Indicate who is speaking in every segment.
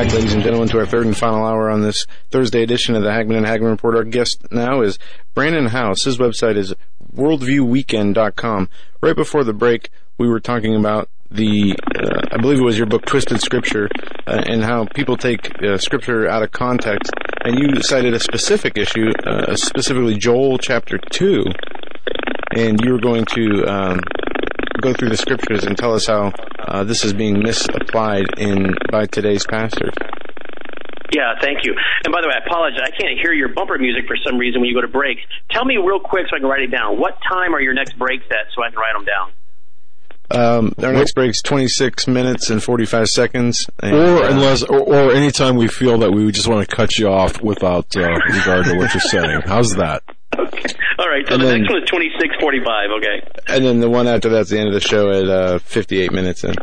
Speaker 1: back, ladies and gentlemen, to our third and final hour on this Thursday edition of the Hagmann and Hagmann Report. Our guest now is Brandon House. His website is worldviewweekend.com. Right before the break, we were talking about I believe it was your book, Twisted Scripture, and how people take Scripture out of context. And you cited a specific issue, specifically Joel chapter 2, and you were going to go through the Scriptures and tell us how this is being misapplied by today's pastors.
Speaker 2: Yeah, thank you. And by the way, I apologize. I can't hear your bumper music for some reason when you go to breaks. Tell me real quick so I can write it down. What time are your next breaks at so I can write them down?
Speaker 1: Our next break's 26 minutes and 45 seconds. And,
Speaker 3: or any time we feel that we just want to cut you off without regard to what you're saying. How's that?
Speaker 2: Okay. All right, so the next one is 26:45, okay.
Speaker 1: And then the one after that's the end of the show at 58 minutes in.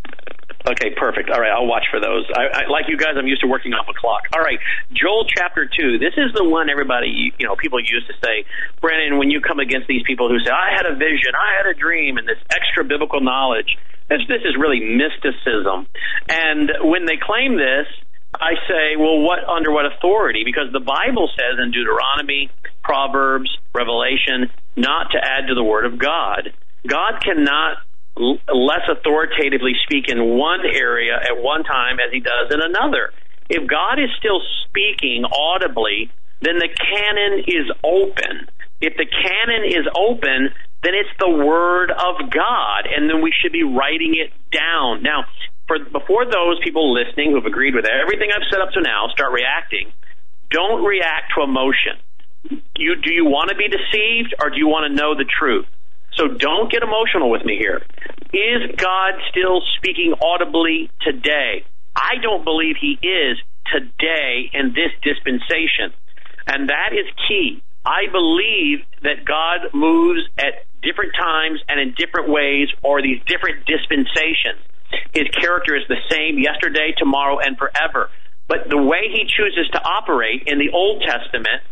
Speaker 2: Okay, perfect. All right, I'll watch for those. I like you guys, I'm used to working off a clock. All right, Joel chapter 2. This is the one everybody, people used to say, Brandon, when you come against these people who say, I had a vision, I had a dream, and this extra biblical knowledge, this is really mysticism. And when they claim this, I say, well, under what authority? Because the Bible says in Deuteronomy, Proverbs, Revelation, not to add to the Word of God. God cannot less authoritatively speak in one area at one time as he does in another. If God is still speaking audibly, then the canon is open. If the canon is open, then it's the Word of God, and then we should be writing it down. Now, before those people listening who have agreed with everything I've said up to now start reacting, don't react to emotion. Do you want to be deceived, or do you want to know the truth? So don't get emotional with me here. Is God still speaking audibly today? I don't believe he is today in this dispensation. And that is key. I believe that God moves at different times and in different ways, or these different dispensations. His character is the same yesterday, tomorrow, and forever. But the way he chooses to operate in the Old Testament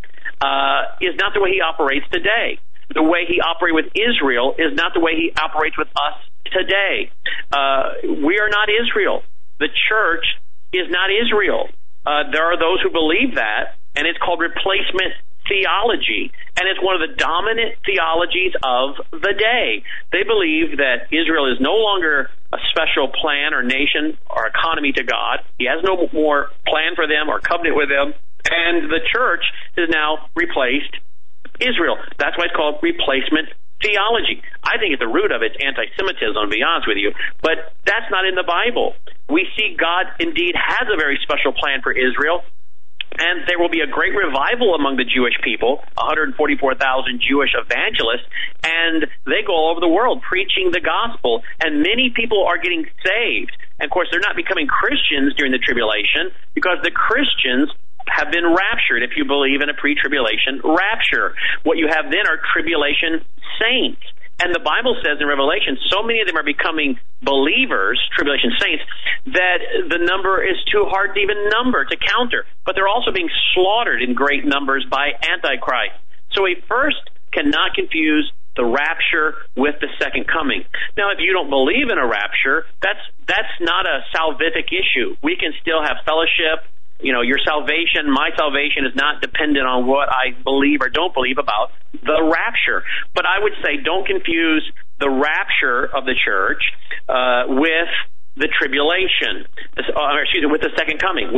Speaker 2: is not the way he operates today. The way he operated with Israel is not the way he operates with us today. We are not Israel. The church is not Israel. There are those who believe that, and it's called replacement theology, and it's one of the dominant theologies of the day. They believe that Israel is no longer a special plan or nation or economy to God. He has no more plan for them or covenant with them, and the church is now replaced Israel. That's why it's called replacement theology. I think at the root of it's anti-Semitism, to be honest with you, but that's not in the Bible. We see God indeed has a very special plan for Israel, and there will be a great revival among the Jewish people, 144,000 Jewish evangelists, and they go all over the world preaching the gospel, and many people are getting saved. And of course, they're not becoming Christians during the tribulation, because the Christians have been raptured, if you believe in a pre-tribulation rapture. What you have then are tribulation saints. And the Bible says in Revelation, so many of them are becoming believers, tribulation saints, that the number is too hard to even number, to counter. But they're also being slaughtered in great numbers by Antichrist. So we first cannot confuse the rapture with the second coming. Now, if you don't believe in a rapture, that's not a salvific issue. We can still have fellowship. Your salvation, my salvation, is not dependent on what I believe or don't believe about the rapture. But I would say don't confuse the rapture of the church with the tribulation, with the second coming,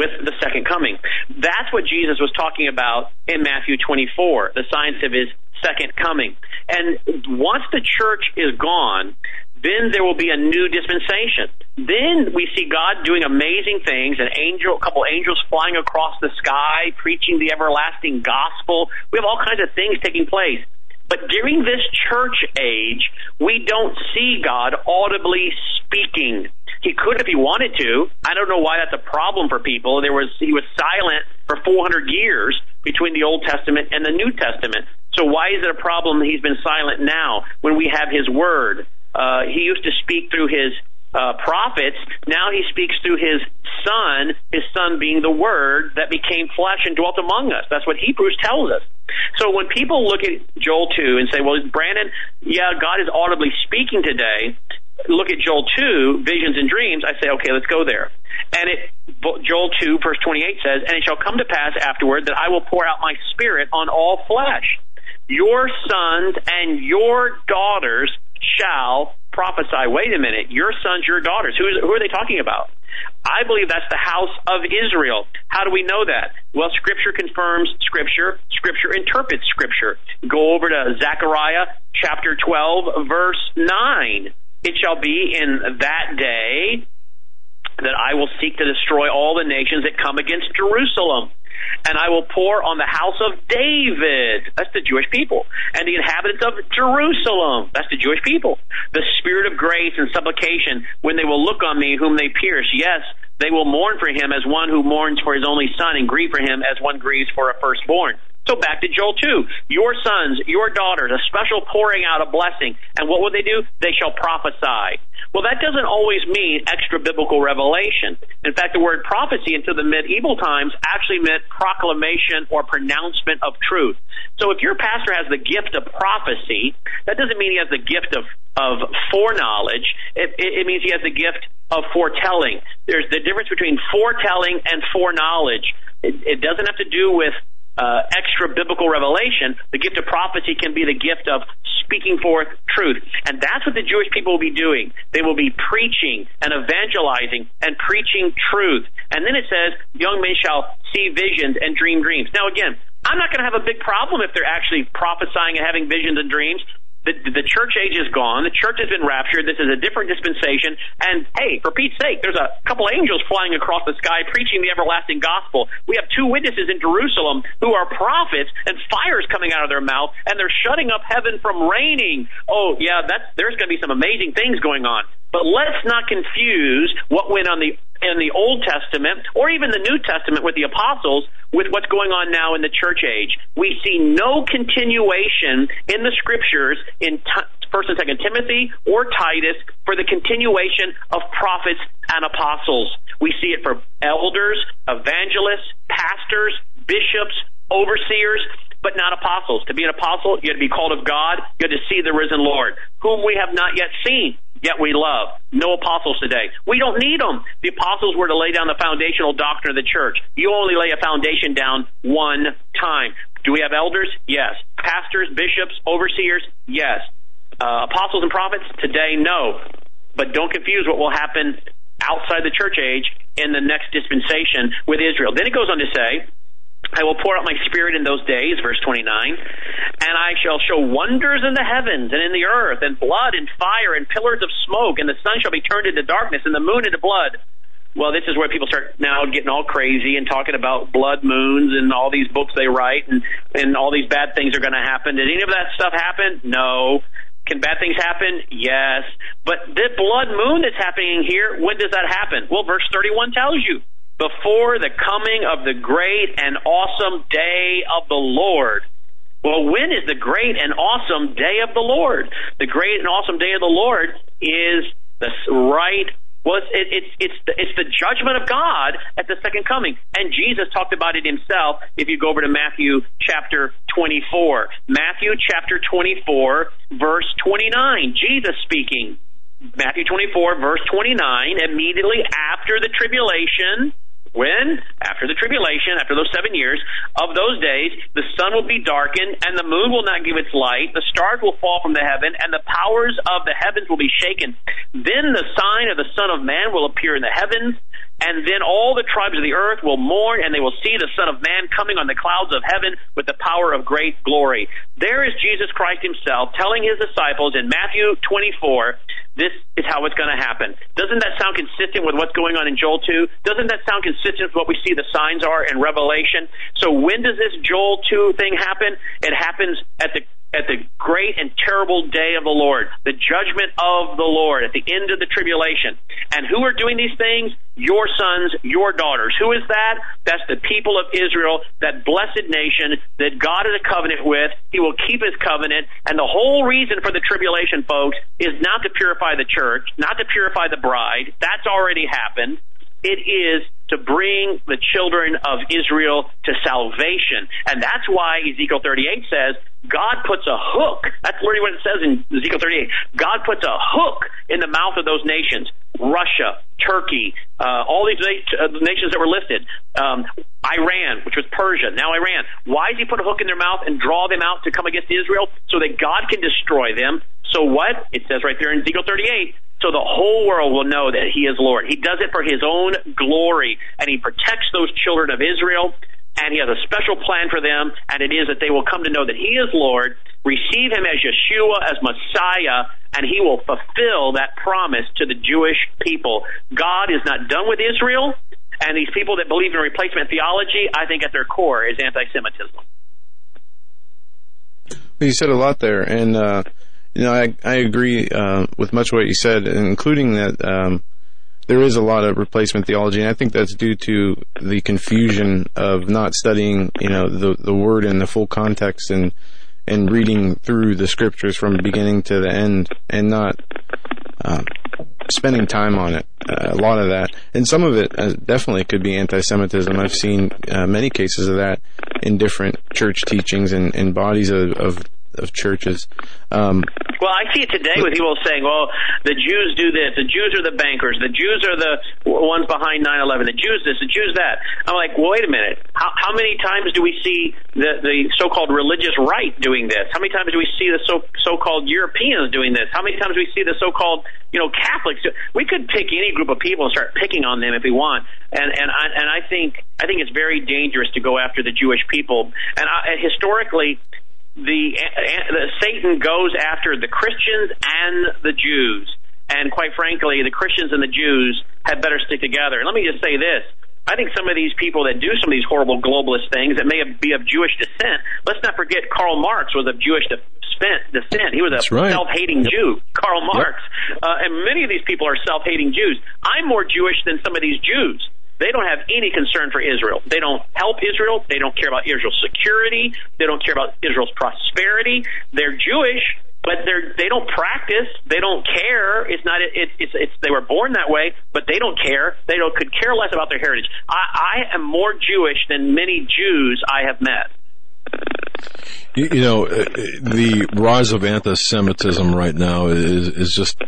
Speaker 2: That's what Jesus was talking about in Matthew 24, the signs of his second coming. And once the church is gone, then there will be a new dispensation. Then we see God doing amazing things, a couple angels flying across the sky, preaching the everlasting gospel. We have all kinds of things taking place. But during this church age, we don't see God audibly speaking. He could if he wanted to. I don't know why that's a problem for people. He was silent for 400 years between the Old Testament and the New Testament. So why is it a problem that he's been silent now when we have his word? He used to speak through his prophets. Now he speaks through his son being the Word that became flesh and dwelt among us. That's what Hebrews tells us. So when people look at Joel 2 and say, well, Brandon, yeah, God is audibly speaking today, look at Joel 2, visions and dreams, I say, okay, let's go there. And Joel 2, verse 28 says, and it shall come to pass afterward that I will pour out my spirit on all flesh. Your sons and your daughters shall prophesy. Wait a minute. Your sons, your daughters. Who are they talking about? I believe that's the house of Israel. How do we know that? Well, Scripture confirms Scripture. Scripture interprets Scripture. Go over to Zechariah chapter 12, verse 9. It shall be in that day that I will seek to destroy all the nations that come against Jerusalem. And I will pour on the house of David, that's the Jewish people, and the inhabitants of Jerusalem, that's the Jewish people, the spirit of grace and supplication when they will look on me whom they pierce. Yes, they will mourn for him as one who mourns for his only son, and grieve for him as one grieves for a firstborn. So back to Joel 2. Your sons, your daughters, a special pouring out of blessing. And what will they do? They shall prophesy. Well, that doesn't always mean extra-biblical revelation. In fact, the word prophecy into the medieval times actually meant proclamation or pronouncement of truth. So if your pastor has the gift of prophecy, that doesn't mean he has the gift of foreknowledge. It means he has the gift of foretelling. There's the difference between foretelling and foreknowledge. It doesn't have to do with extra biblical revelation. The gift of prophecy can be the gift of speaking forth truth. And that's what the Jewish people will be doing. They will be preaching and evangelizing and preaching truth. And then it says, young men shall see visions and dream dreams. Now again, I'm not going to have a big problem if they're actually prophesying and having visions and dreams. The church age is gone. The church has been raptured. This is a different dispensation. And, hey, for Pete's sake, there's a couple angels flying across the sky preaching the everlasting gospel. We have 2 witnesses in Jerusalem who are prophets, and fire's coming out of their mouth, and they're shutting up heaven from raining. Oh, yeah, there's going to be some amazing things going on. But let's not confuse what went on in the Old Testament or even the New Testament with the apostles with what's going on now in the church age. We see no continuation in the Scriptures in 1 and 2 Timothy or Titus for the continuation of prophets and apostles. We see it for elders, evangelists, pastors, bishops, overseers, but not apostles. To be an apostle, you had to be called of God. You had to see the risen Lord, whom we have not yet seen, yet we love. No apostles today. We don't need them. The apostles were to lay down the foundational doctrine of the church. You only lay a foundation down one time. Do we have elders? Yes. Pastors, bishops, overseers? Yes. Apostles and prophets? Today, no. But don't confuse what will happen outside the church age in the next dispensation with Israel. Then it goes on to say, I will pour out my spirit in those days, verse 29, and I shall show wonders in the heavens and in the earth, and blood and fire and pillars of smoke, and the sun shall be turned into darkness and the moon into blood. Well, this is where people start now getting all crazy and talking about blood moons and all these books they write and all these bad things are going to happen. Did any of that stuff happen? No. Can bad things happen? Yes. But the blood moon that's happening here, when does that happen? Well, verse 31 tells you. Before the coming of the great and awesome day of the Lord. Well, when is the great and awesome day of the Lord? The great and awesome day of the Lord is it's the judgment of God at the second coming. And Jesus talked about it himself if you go over to Matthew chapter 24. Matthew chapter 24, verse 29. Jesus speaking. Matthew 24, verse 29, immediately after the tribulation. When? After the tribulation, after those 7 years, of those days, the sun will be darkened, and the moon will not give its light, the stars will fall from the heaven, and the powers of the heavens will be shaken. Then the sign of the Son of Man will appear in the heavens, and then all the tribes of the earth will mourn, and they will see the Son of Man coming on the clouds of heaven with the power of great glory. There is Jesus Christ himself telling his disciples in Matthew 24, this is how it's going to happen. Doesn't that sound consistent with what's going on in Joel 2? Doesn't that sound consistent with what we see the signs are in Revelation? So when does this Joel 2 thing happen? It happens at the great and terrible day of the Lord, the judgment of the Lord at the end of the tribulation. And who are doing these things? Your sons, your daughters. Who is that? That's the people of Israel, that blessed nation that God is a covenant with. He will keep his covenant. And the whole reason for the tribulation, folks, is not to purify the church, not to purify the bride. That's already happened. It is to bring the children of Israel to salvation. And that's why Ezekiel 38 says, God puts a hook. That's literally what it says in Ezekiel 38. God puts a hook in the mouth of those nations. Russia, Turkey, all these nations that were listed. Iran, which was Persia, now Iran. Why does he put a hook in their mouth and draw them out to come against Israel? So that God can destroy them. So what? It says right there in Ezekiel 38, so the whole world will know that he is Lord. He does it for his own glory, and he protects those children of Israel, and he has a special plan for them, and it is that they will come to know that he is Lord, receive him as Yeshua, as Messiah, and he will fulfill that promise to the Jewish people. God is not done with Israel, and these people that believe in replacement theology, I think at their core is anti-Semitism.
Speaker 1: You said a lot there, and I agree with much of what you said, including that there is a lot of replacement theology, and I think that's due to the confusion of not studying, the word in the full context and reading through the scriptures from beginning to the end, and not spending time on it. A lot of that, and some of it definitely could be anti-Semitism. I've seen many cases of that in different church teachings and bodies of churches.
Speaker 2: Well, I see it today with people saying, well, the Jews do this, the Jews are the bankers, the Jews are the ones behind 9/11, the Jews this, the Jews that. I'm like, well, wait a minute. How many times do we see the so-called religious right doing this? How many times do we see the so-called Europeans doing this? How many times do we see the so-called Catholics? We could pick any group of people and start picking on them if we want. And I think it's very dangerous to go after the Jewish people. And historically, Satan goes after the Christians and the Jews, and quite frankly, the Christians and the Jews had better stick together. And let me just say this: I think some of these people that do some of these horrible globalist things that may be of Jewish descent. Let's not forget Karl Marx was of Jewish descent. He was a self-hating Jew, Karl Marx, and many of these people are self-hating Jews. I'm more Jewish than some of these Jews. They don't have any concern for Israel. They don't help Israel. They don't care about Israel's security. They don't care about Israel's prosperity. They're Jewish, but they don't practice. They don't care. They were born that way, but they don't care. They could care less about their heritage. I am more Jewish than many Jews I have met.
Speaker 3: The rise of anti-Semitism right now is just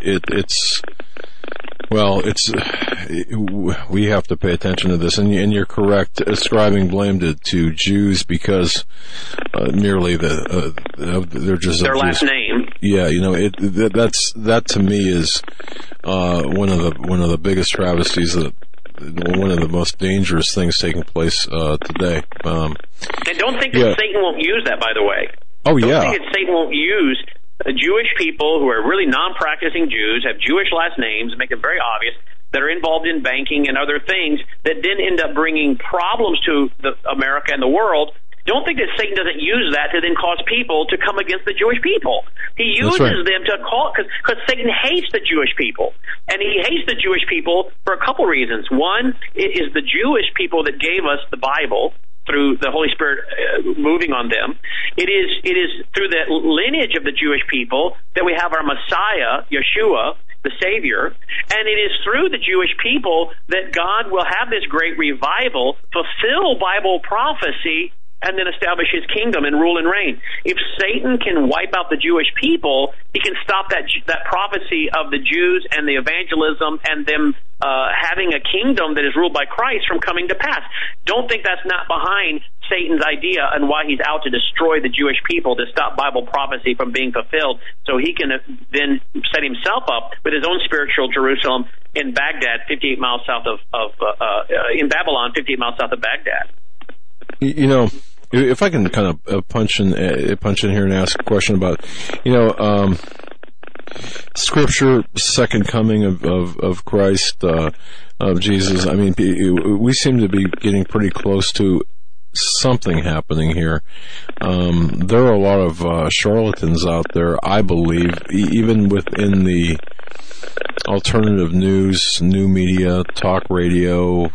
Speaker 3: we have to pay attention to this, and you're correct ascribing blame to Jews because merely they're just
Speaker 2: their last name.
Speaker 3: Yeah, that to me is one of the biggest travesties, one of the most dangerous things taking place today. And
Speaker 2: don't think that Satan won't use that, by the way.
Speaker 3: Oh, yeah.
Speaker 2: Don't think that Satan won't use Jewish people who are really non-practicing Jews, have Jewish last names, make it very obvious, that are involved in banking and other things that then end up bringing problems to America and the world. Don't think that Satan doesn't use that to then cause people to come against the Jewish people. He uses them to call, because Satan hates the Jewish people. And he hates the Jewish people for a couple reasons. One is the Jewish people that gave us the Bible through the Holy Spirit moving on them. It is through the lineage of the Jewish people that we have our Messiah, Yeshua, the Savior, and it is through the Jewish people that God will have this great revival, fulfill Bible prophecy, and then establish his kingdom and rule and reign. If Satan can wipe out the Jewish people, he can stop that prophecy of the Jews and the evangelism and them having a kingdom that is ruled by Christ from coming to pass. Don't think that's not behind Satan's idea and why he's out to destroy the Jewish people, to stop Bible prophecy from being fulfilled, so he can then set himself up with his own spiritual Jerusalem in Baghdad, 58 miles south in Babylon, 58 miles south of Baghdad.
Speaker 3: If I can kind of punch in here and ask a question about, Scripture, second coming of Christ, of Jesus. I mean, we seem to be getting pretty close to something happening here. There are a lot of charlatans out there, I believe, even within the alternative news, new media, talk radio,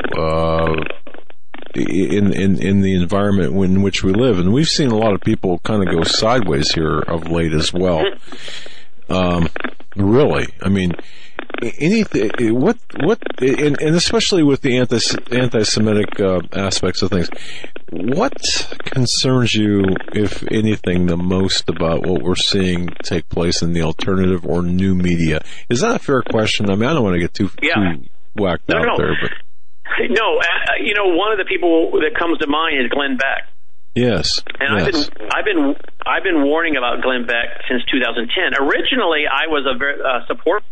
Speaker 3: in the environment in which we live. And we've seen a lot of people kind of go sideways here of late as well. Really, I mean, anything, and especially with the anti-Semitic aspects of things, what concerns you, if anything, the most about what we're seeing take place in the alternative or new media? Is that a fair question? I mean, I don't want to get too whacked out there, but
Speaker 2: no, one of the people that comes to mind is Glenn Beck.
Speaker 3: Yes,
Speaker 2: and
Speaker 3: yes.
Speaker 2: I've been warning about Glenn Beck since 2010. Originally, I was a very support.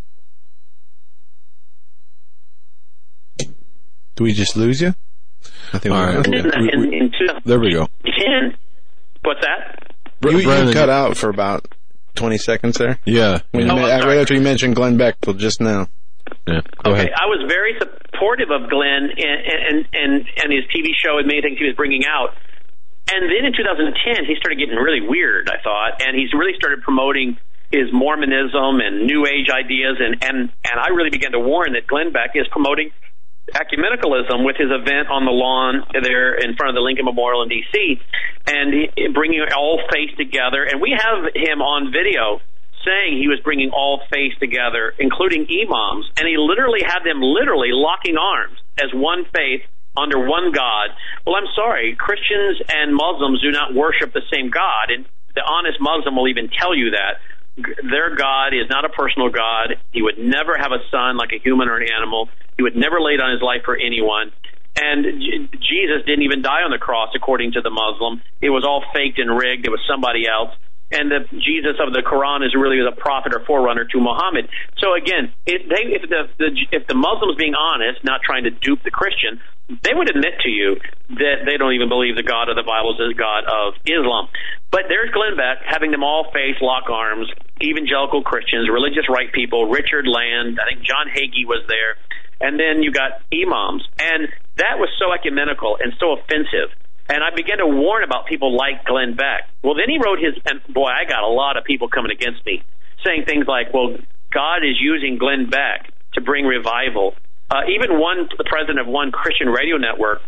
Speaker 1: Do we just lose you? I think
Speaker 3: all right.
Speaker 2: In
Speaker 3: there we go.
Speaker 2: 10. What's that?
Speaker 1: You cut out for about 20 seconds there.
Speaker 3: Yeah.
Speaker 1: Right after you mentioned Glenn Beck till just now.
Speaker 3: Yeah. Go ahead.
Speaker 2: I was very supportive of Glenn and his TV show and many things he was bringing out. And then in 2010, he started getting really weird, I thought, and he's really started promoting his Mormonism and New Age ideas, and I really began to warn that Glenn Beck is promoting ecumenicalism with his event on the lawn there in front of the Lincoln Memorial in D.C., and bringing all faith together. And we have him on video saying he was bringing all faith together, including imams, and he literally had them locking arms as one faith under one God. Well, I'm sorry, Christians and Muslims do not worship the same God, and the honest Muslim will even tell you that. Their God is not a personal God. He would never have a son like a human or an animal. He would never lay down his life for anyone. And Jesus didn't even die on the cross, according to the Muslim. It was all faked and rigged. It was somebody else. And the Jesus of the Quran is really a prophet or forerunner to Muhammad. So again, if the Muslims being honest, not trying to dupe the Christian, they would admit to you that they don't even believe the God of the Bible is the God of Islam. But there's Glenn Beck having them all face lock arms, evangelical Christians, religious right people, Richard Land, I think John Hagee was there, and then you got imams. And that was so ecumenical and so offensive. And I began to warn about people like Glenn Beck. Well, then he wrote and boy, I got a lot of people coming against me, saying things like, well, God is using Glenn Beck to bring revival. Even the president of one Christian radio network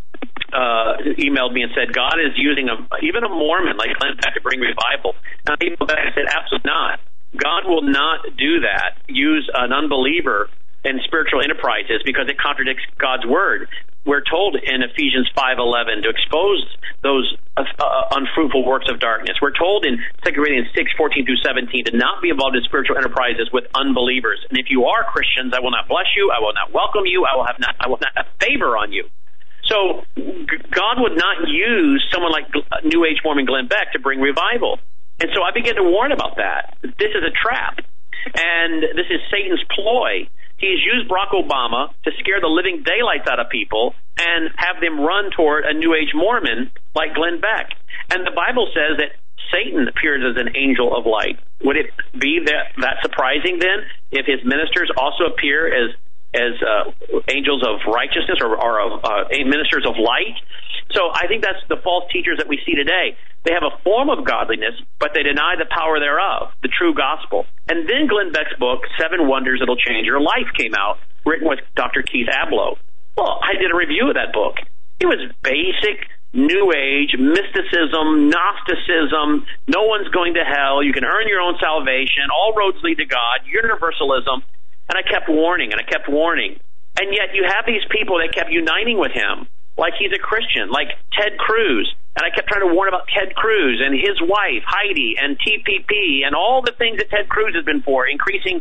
Speaker 2: emailed me and said, God is using even a Mormon like Glenn Beck to bring revival. And I emailed back and said, absolutely not. God will not do that, use an unbeliever in spiritual enterprises, because it contradicts God's word. We're told in Ephesians 5:11 to expose those unfruitful works of darkness. We're told in 2 Corinthians 6:14 through 17 to not be involved in spiritual enterprises with unbelievers. And if you are Christians, I will not bless you. I will not welcome you. I will not have favor on you. So God would not use someone like New Age Mormon Glenn Beck to bring revival. And so I began to warn about that. This is a trap, and this is Satan's ploy. He's used Barack Obama to scare the living daylights out of people and have them run toward a New Age Mormon like Glenn Beck. And the Bible says that Satan appears as an angel of light. Would it be that surprising then if his ministers also appear as angels of righteousness or ministers of light? So I think that's the false teachers that we see today. They have a form of godliness, but they deny the power thereof, the true gospel. And then Glenn Beck's book, 7 Wonders That'll Change Your Life, came out, written with Dr. Keith Abloh. Well, I did a review of that book. It was basic New Age, mysticism, Gnosticism, no one's going to hell, you can earn your own salvation, all roads lead to God, universalism. And I kept warning, and I kept warning. And yet you have these people that kept uniting with him, like he's a Christian, like Ted Cruz. And I kept trying to warn about Ted Cruz and his wife, Heidi, and TPP, and all the things that Ted Cruz has been for, increasing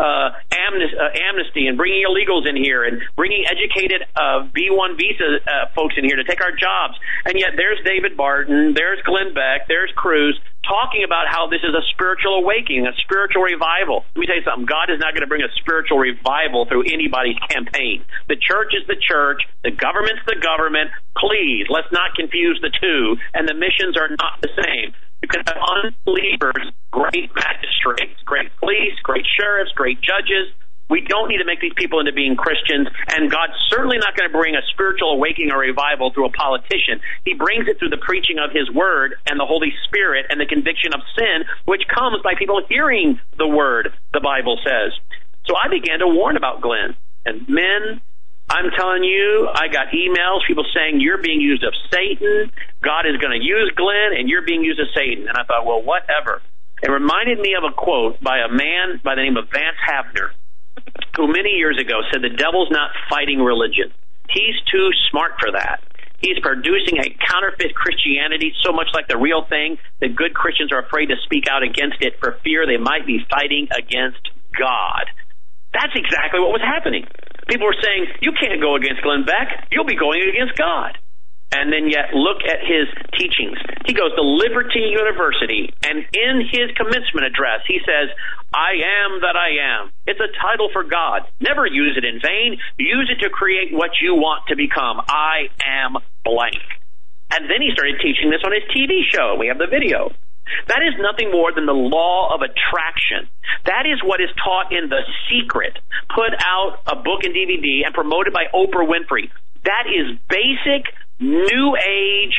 Speaker 2: amnesty and bringing illegals in here and bringing educated B-1 visa folks in here to take our jobs. And yet there's David Barton, there's Glenn Beck, there's Cruz, talking about how this is a spiritual awakening, a spiritual revival. Let me tell you something. God is not going to bring a spiritual revival through anybody's campaign. The church is the church. The government's the government. Please, let's not confuse the two. And the missions are not the same. You can have unbelievers, great magistrates, great police, great sheriffs, great judges. We don't need to make these people into being Christians, and God's certainly not going to bring a spiritual awakening or revival through a politician. He brings it through the preaching of His Word and the Holy Spirit and the conviction of sin, which comes by people hearing the Word, the Bible says. So I began to warn about Glenn. And men, I'm telling you, I got emails, people saying, you're being used of Satan, God is going to use Glenn, and you're being used of Satan. And I thought, well, whatever. It reminded me of a quote by a man by the name of Vance Havner. who many years ago said the devil's not fighting religion. He's too smart for that. He's producing a counterfeit Christianity so much like the real thing that good Christians are afraid to speak out against it for fear they might be fighting against God. That's exactly what was happening. People were saying, you can't go against Glenn Beck. You'll be going against God. And then yet look at his teachings. He goes to Liberty University, and in his commencement address, he says, I am that I am. It's a title for God. Never use it in vain. Use it to create what you want to become. I am blank. And then he started teaching this on his TV show. We have the video. That is nothing more than the law of attraction. That is what is taught in The Secret, put out a book and DVD and promoted by Oprah Winfrey. That is basic New Age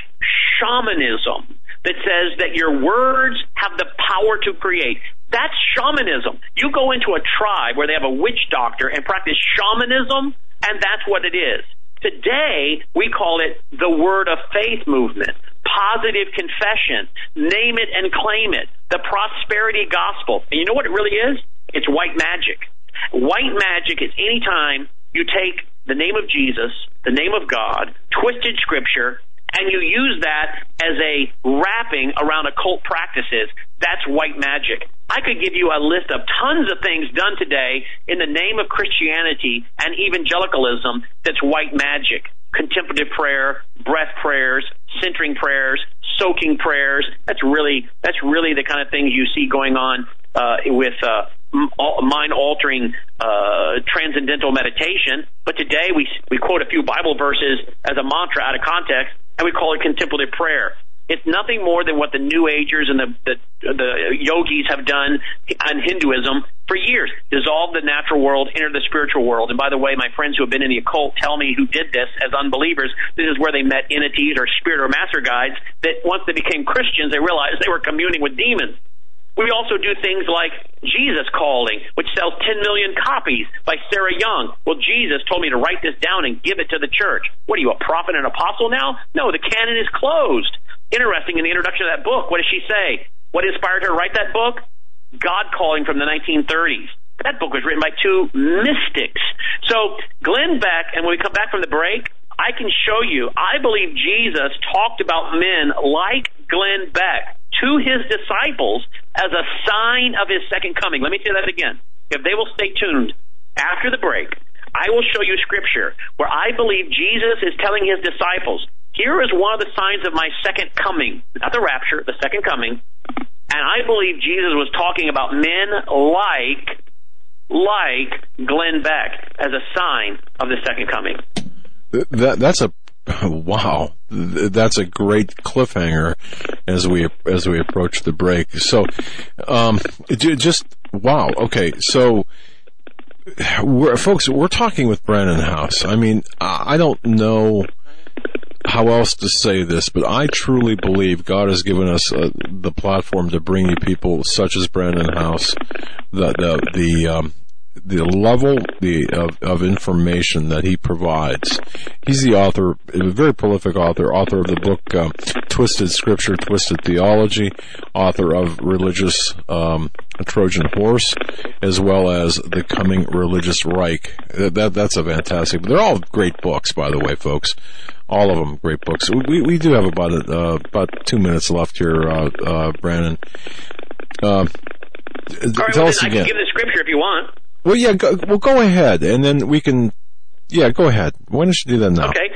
Speaker 2: shamanism that says that your words have the power to create. That's shamanism. You go into a tribe where they have a witch doctor and practice shamanism, and that's what it is. Today, we call it the Word of Faith movement, positive confession, name it and claim it, the prosperity gospel. And you know what it really is? It's white magic. White magic is any time you take the name of Jesus, the name of God, twisted scripture, and you use that as a wrapping around occult practices. That's white magic. I could give you a list of tons of things done today in the name of Christianity and evangelicalism that's white magic. Contemplative prayer, breath prayers, centering prayers, soaking prayers. That's really the kind of things you see going on with mind-altering transcendental meditation. But today we quote a few Bible verses as a mantra out of context, and we call it contemplative prayer. It's nothing more than what the New Agers and the yogis have done on Hinduism for years. Dissolve the natural world, enter the spiritual world. And by the way, my friends who have been in the occult tell me who did this as unbelievers. This is where they met entities or spirit or master guides that once they became Christians, they realized they were communing with demons. We also do things like Jesus Calling, which sells 10 million copies by Sarah Young. Well, Jesus told me to write this down and give it to the church. What are you, a prophet and apostle now? No, the canon is closed. Interesting, in the introduction of that book, what does she say? What inspired her to write that book? God Calling from the 1930s. That book was written by two mystics. So Glenn Beck, and when we come back from the break, I can show you, I believe Jesus talked about men like Glenn Beck to his disciples as a sign of his second coming. Let me say that again. If they will stay tuned after the break, I will show you scripture where I believe Jesus is telling his disciples, here is one of the signs of my second coming, not the rapture, the second coming. And I believe Jesus was talking about men like Glenn Beck as a sign of the second coming.
Speaker 3: Wow. That's a great cliffhanger as we approach the break. So, just wow. Okay. So, we're talking with Brannon Howse. I mean, I don't know how else to say this, but I truly believe God has given us the platform to bring you people such as Brannon Howse, the level of information that he provides. He's the author, a very prolific author of the book Twisted Scripture, Twisted Theology, author of Religious Trojan Horse, as well as The Coming Religious Reich. That's a fantastic. They're all great books, by the way, folks. All of them great books. We do have about 2 minutes left here, Brannon.
Speaker 2: All right,
Speaker 3: Tell us
Speaker 2: I
Speaker 3: again.
Speaker 2: can give the scripture if you want.
Speaker 3: Well, yeah, go ahead, and then we can. Yeah, go ahead. Why don't you do that now?
Speaker 2: Okay.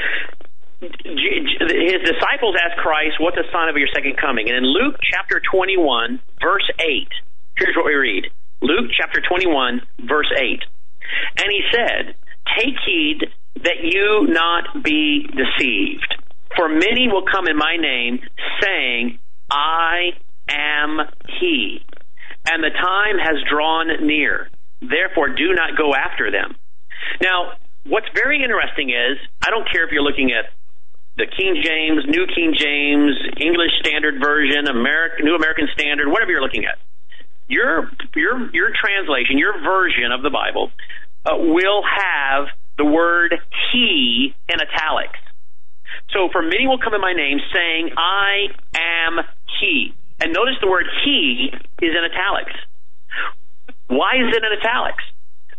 Speaker 2: His disciples asked Christ, "What's a sign of your second coming?" And in Luke chapter 21, verse 8, here's what we read: Luke chapter 21, verse 8, and he said, "Take heed that you not be deceived, for many will come in my name, saying, I am he, and the time has drawn near. Therefore, do not go after them." Now, what's very interesting is, I don't care if you're looking at the King James, New King James, English Standard Version, New American Standard, whatever you're looking at. Your translation, your version of the Bible, will have the word he in italics. So, for many will come in my name, saying, I am he. And notice the word he is in italics. Why is it in italics?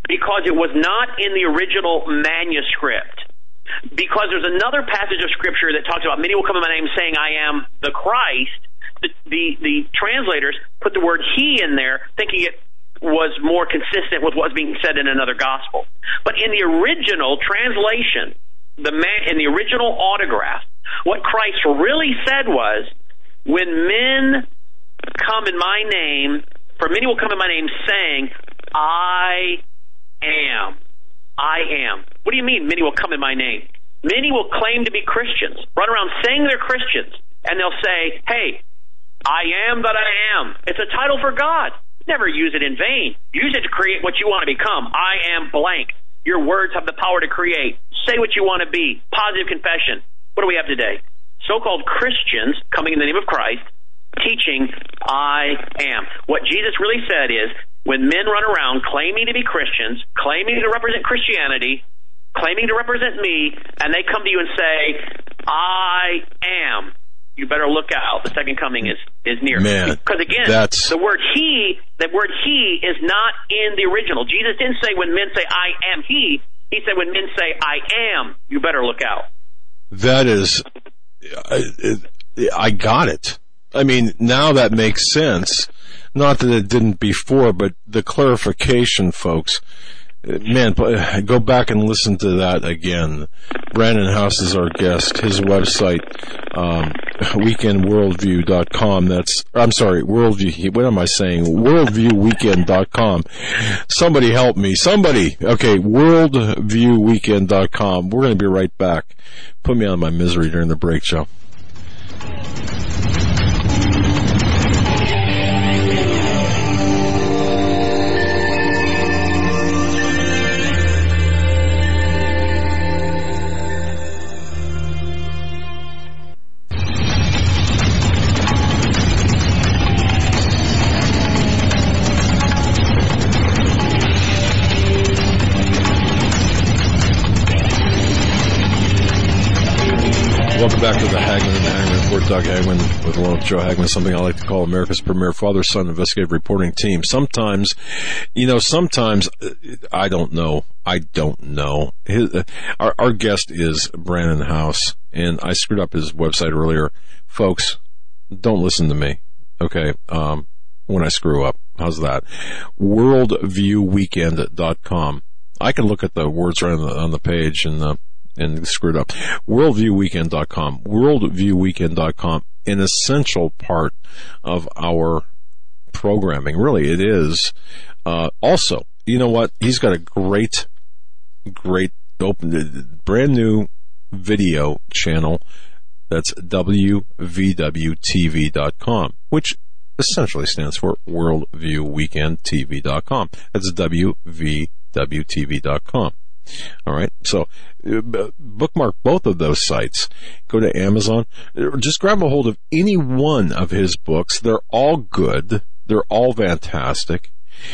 Speaker 2: because it was not in the original manuscript. Because there's another passage of Scripture that talks about many will come in my name saying, I am the Christ. The translators put the word he in there, thinking it was more consistent with what was being said in another gospel. But in the original translation, in the original autograph, what Christ really said was, when men come in my name, for many will come in my name saying, I am. I am. What do you mean, many will come in my name? Many will claim to be Christians, run around saying they're Christians, and they'll say, hey, I am that I am. It's a title for God. Never use it in vain. Use it to create what you want to become. I am blank. Your words have the power to create. Say what you want to be. Positive confession. What do we have today? So-called Christians coming in the name of Christ, teaching, I am. What Jesus really said is, when men run around claiming to be Christians, claiming to represent Christianity, claiming to represent me, and they come to you and say, I am, you better look out. The second coming is near.
Speaker 3: Man,
Speaker 2: because again, the word he is not in the original. Jesus didn't say when men say I am he. He said when men say I am, you better look out.
Speaker 3: That is, I got it. I mean, now that makes sense. Not that it didn't before, but the clarification, folks. Man, go back and listen to that again. Brandon House is our guest. His website, weekendworldview.com. Worldview. What am I saying? Worldviewweekend.com. Somebody help me. Somebody. Okay, worldviewweekend.com. We're going to be right back. Put me out of my misery during the break, Joe. Welcome back to the Hagmann and the Hagmann Report. Doug Hagmann with along with Joe Hagmann, something I like to call America's premier father-son investigative reporting team. Sometimes, I don't know. Our guest is Brandon House, and I screwed up his website earlier. Folks, don't listen to me, okay, when I screw up. How's that? Worldviewweekend.com. I can look at the words right on the page and screwed up. Worldviewweekend.com. Worldviewweekend.com. An essential part of our programming. Really, it is. Also, you know what? He's got a great brand new video channel. That's WVWTV.com, which essentially stands for WorldviewWeekendTV.com. That's WVWTV.com. All right, so bookmark both of those sites. Go to Amazon. Just grab a hold of any one of his books. They're all good. They're all fantastic.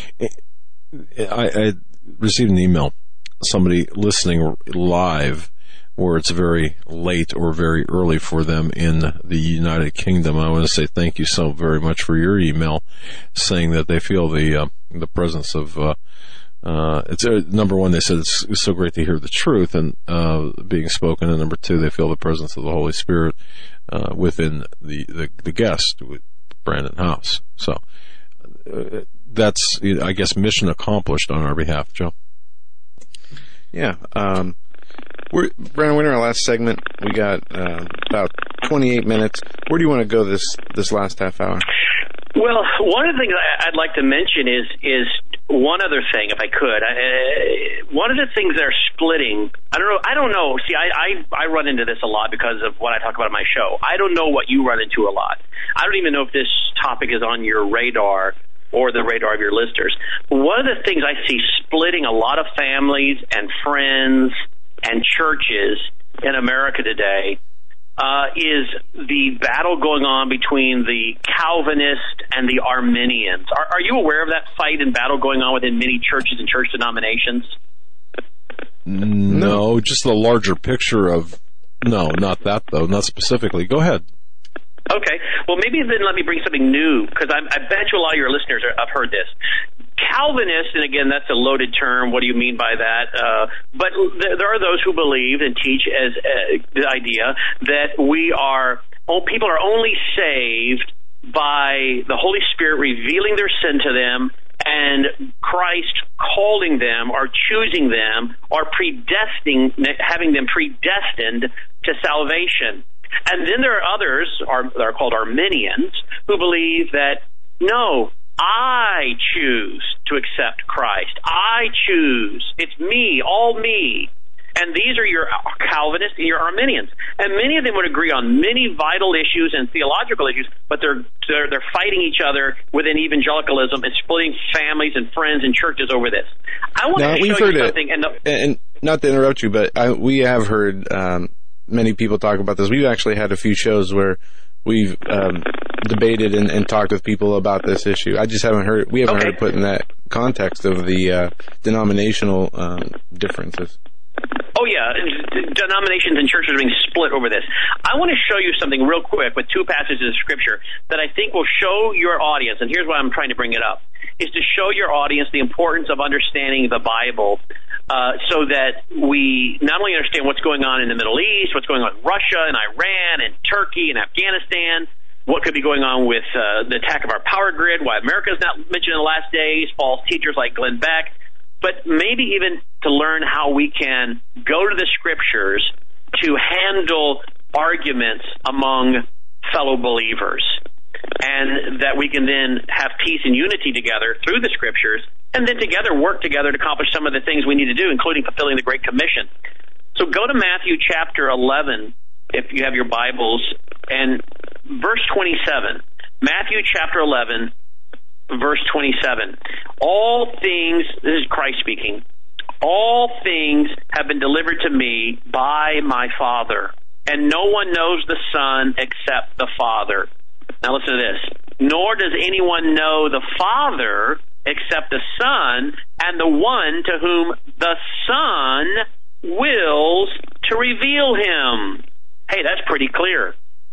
Speaker 3: I received an email, somebody listening live, where it's very late or very early for them in the United Kingdom. I want to say thank you so very much for your email, saying that they feel the presence of it's number one, they said it's so great to hear the truth and being spoken, and number two, they feel the presence of the Holy Spirit within the guest, with Brandon House. So that's, I guess, mission accomplished on our behalf, Joe.
Speaker 1: Yeah. Brandon, we're in our last segment. We got about 28 minutes. Where do you want to go this last half hour?
Speaker 2: Well, one of the things I'd like to mention is one other thing, if I could. One of the things that are splitting, I don't know. See, I run into this a lot because of what I talk about on my show. I don't know what you run into a lot. I don't even know if this topic is on your radar or the radar of your listeners. One of the things I see splitting a lot of families and friends and churches in America today is the battle going on between the Calvinists and the Arminians. Are you aware of that fight and battle going on within many churches and church denominations?
Speaker 3: No, just the larger picture of... No, not that, though. Not specifically. Go ahead. Okay.
Speaker 2: Well, maybe then let me bring something new, because I bet you a lot of your listeners have heard this. Calvinists, and again, that's a loaded term. What do you mean by that? But there are those who believe and teach as the idea that people are only saved by the Holy Spirit revealing their sin to them and Christ calling them or choosing them or having them predestined to salvation. And then there are others, that are called Arminians, who believe that, no, I choose to accept Christ. I choose. It's me, all me. And these are your Calvinists and your Arminians. And many of them would agree on many vital issues and theological issues, but they're fighting each other within evangelicalism and splitting families and friends and churches over this. I want to show you something.
Speaker 1: And not to interrupt you, but we have heard many people talk about this. We've actually had a few shows where we've debated and talked with people about this issue. I just haven't heard. We haven't heard it put in that context of the denominational differences.
Speaker 2: Oh, yeah. Denominations and churches are being split over this. I want to show you something real quick with two passages of Scripture that I think will show your audience, and here's why I'm trying to bring it up, is to show your audience the importance of understanding the Bible so that we not only understand what's going on in the Middle East, what's going on in Russia and Iran and Turkey and Afghanistan, what could be going on with the attack of our power grid, why America is not mentioned in the last days, false teachers like Glenn Beck, but maybe even to learn how we can go to the Scriptures to handle arguments among fellow believers, and that we can then have peace and unity together through the Scriptures, and then together work together to accomplish some of the things we need to do, including fulfilling the Great Commission. So go to Matthew chapter 11, if you have your Bibles, and verse 27. Matthew chapter 11, verse 27. All things, this is Christ speaking, all things have been delivered to me by my Father, and no one knows the Son except the Father. Now listen to this. Nor does anyone know the Father except the Son, and the one to whom the Son wills to reveal him. Hey, that's pretty clear.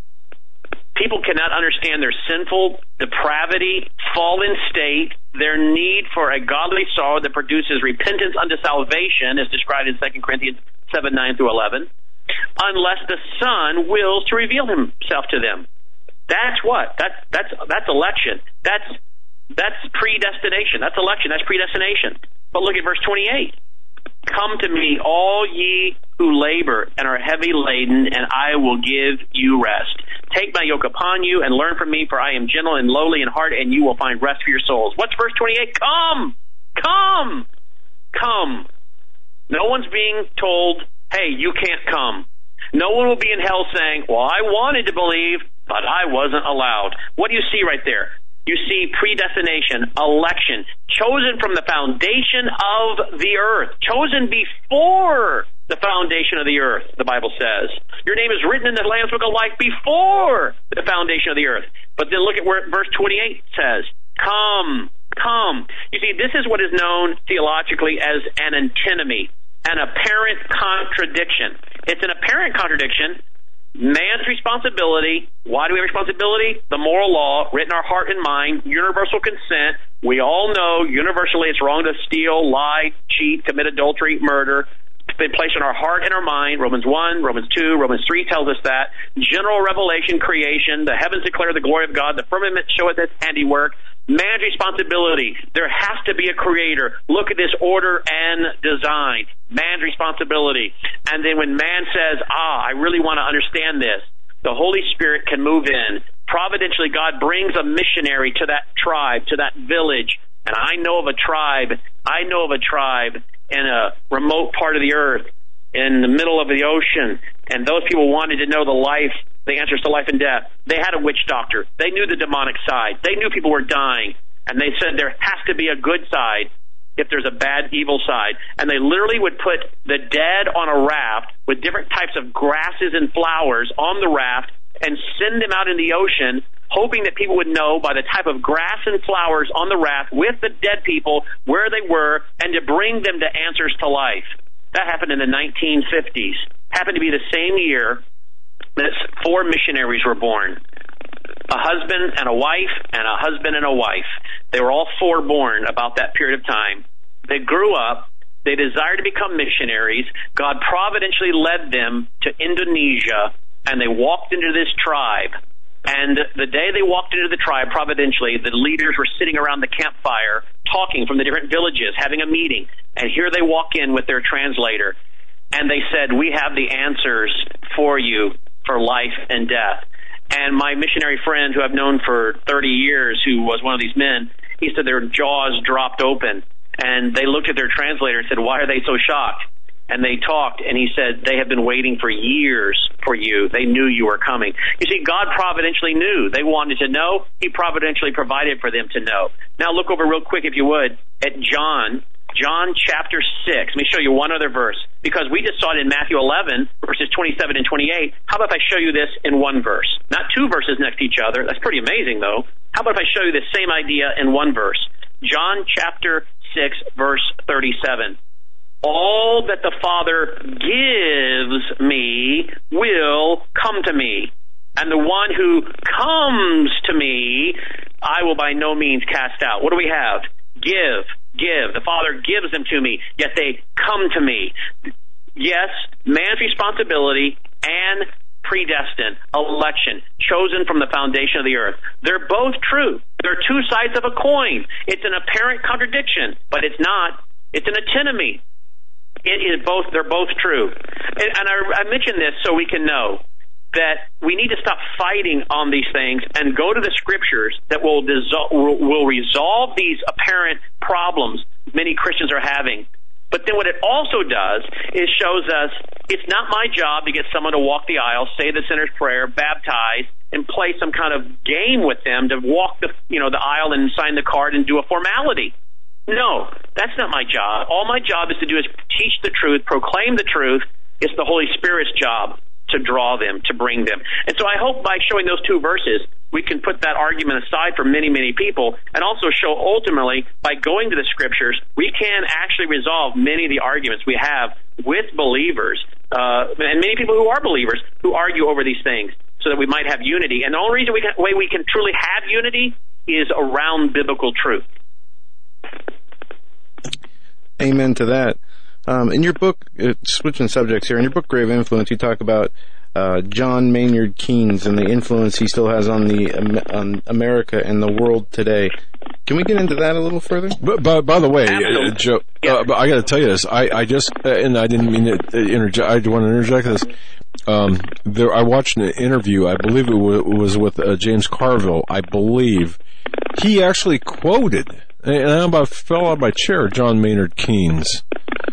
Speaker 2: People cannot understand their sinful depravity, fallen state, their need for a godly sorrow that produces repentance unto salvation, as described in 2 Corinthians 7:9 through 11, unless the Son wills to reveal himself to them. That's what? That's election. That's predestination. That's election. That's predestination. But look at verse 28. Come to me, all ye who labor and are heavy laden, and I will give you rest. Take my yoke upon you and learn from me, for I am gentle and lowly in heart, and you will find rest for your souls. What's verse 28? Come! Come! Come! No one's being told, hey, you can't come. No one will be in hell saying, well, I wanted to believe, but I wasn't allowed. What do you see right there? You see predestination, election, chosen from the foundation of the earth, chosen before the foundation of the earth, the Bible says. Your name is written in the Lamb's Book of Life before the foundation of the earth. But then look at where verse 28 says, come, come. You see, this is what is known theologically as an antinomy, an apparent contradiction. It's an apparent contradiction. Man's responsibility. Why do we have responsibility? The moral law, written in our heart and mind, universal consent. We all know universally it's wrong to steal, lie, cheat, commit adultery, murder. It's been placed in our heart and our mind. Romans 1, Romans 2, Romans 3 tells us that. General revelation, creation. The heavens declare the glory of God. The firmament showeth its handiwork. Man's responsibility. There has to be a creator. Look at this order and design. Man's responsibility. And then when man says, I really want to understand this, the Holy Spirit can move in. Providentially, God brings a missionary to that tribe, to that village. And I know of a tribe in a remote part of the earth, in the middle of the ocean. And those people wanted to know the answers to life and death. They had a witch doctor. They knew the demonic side. They knew people were dying. And they said there has to be a good side if there's a bad, evil side. And they literally would put the dead on a raft with different types of grasses and flowers on the raft and send them out in the ocean, hoping that people would know by the type of grass and flowers on the raft with the dead people where they were, and to bring them to answers to life. That happened in the 1950s. Happened to be the same year that 4 missionaries were born. a husband and a wife, and a husband and a wife. They were all 4 born about that period of time. They grew up. They desired to become missionaries. God providentially led them to Indonesia, and they walked into this tribe. And the day they walked into the tribe, providentially, the leaders were sitting around the campfire, talking from the different villages, having a meeting. And here they walk in with their translator. And they said, we have the answers for you for life and death. And my missionary friend, who I've known for 30 years, who was one of these men, he said their jaws dropped open. And they looked at their translator and said, why are they so shocked? And they talked, and he said, they have been waiting for years for you. They knew you were coming. You see, God providentially knew. They wanted to know. He providentially provided for them to know. Now look over real quick, if you would, at John chapter 6. Let me show you one other verse, because we just saw it in Matthew 11, verses 27 and 28. How about if I show you this in one verse? Not 2 verses next to each other. That's pretty amazing, though. How about if I show you the same idea in one verse? John chapter 6, verse 37. All that the Father gives me will come to me, and the one who comes to me, I will by no means cast out. What do we have? Give. The Father gives them to me, yet they come to me. Yes, man's responsibility and predestined, election, chosen from the foundation of the earth. They're both true. They're 2 sides of a coin. It's an apparent contradiction, but it's not. It's an antinomy. It is both. They're both true. And I mention this so we can know that we need to stop fighting on these things and go to the scriptures that will resolve these apparent problems many Christians are having. But then what it also does is shows us it's not my job to get someone to walk the aisle, say the sinner's prayer, baptize, and play some kind of game with them to walk the aisle and sign the card and do a formality. No, that's not my job. All my job is to do is teach the truth, proclaim the truth. It's the Holy Spirit's job to draw them, to bring them. And so I hope by showing those 2 verses, we can put that argument aside for many, many people, and also show ultimately by going to the scriptures, we can actually resolve many of the arguments we have with believers, and many people who are believers who argue over these things, so that we might have unity. And the only way we can truly have unity is around biblical truth.
Speaker 1: Amen to that. In your book, switching subjects here, in your book, Grave Influence, you talk about John Maynard Keynes and the influence he still has on America and the world today. Can we get into that a little further?
Speaker 3: By the way, Joe, I got to tell you this. I just, and I didn't mean to interject. I want to interject this. I watched an interview. I believe it was with James Carville. I believe he actually quoted, and I about fell out of my chair, John Maynard Keynes.